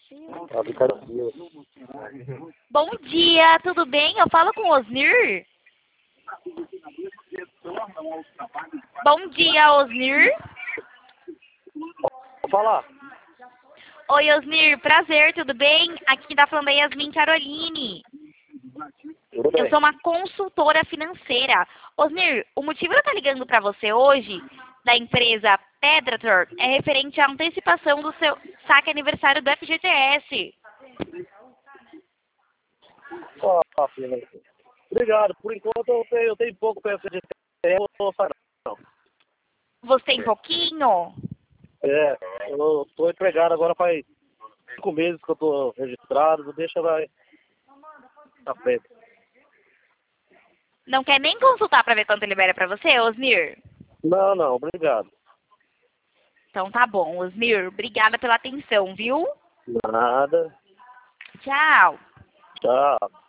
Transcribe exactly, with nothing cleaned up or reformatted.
Bom dia, tudo bem? Eu falo com o Osnir? Bom dia, Osnir. Fala. Oi, Osnir, prazer, tudo bem? Aqui tá falando a Yasmin Caroline. Tudo bem. Eu sou uma consultora financeira. Osnir, o motivo de eu estar ligando para você hoje, da empresa Predator, é referente à antecipação do seu saque aniversário do F G T S. Ah, filha. Obrigado. Por enquanto eu tenho, eu tenho pouco para esse tempo, não sai não. Você tem pouquinho? É, eu estou empregado agora faz cinco meses que eu estou registrado, deixa vai na frente. Não quer nem consultar para ver quanto ele libera para você, Osnir? Não, não, obrigado. Então tá bom, Osnir. Obrigada pela atenção, viu? Nada. Tchau. Tchau.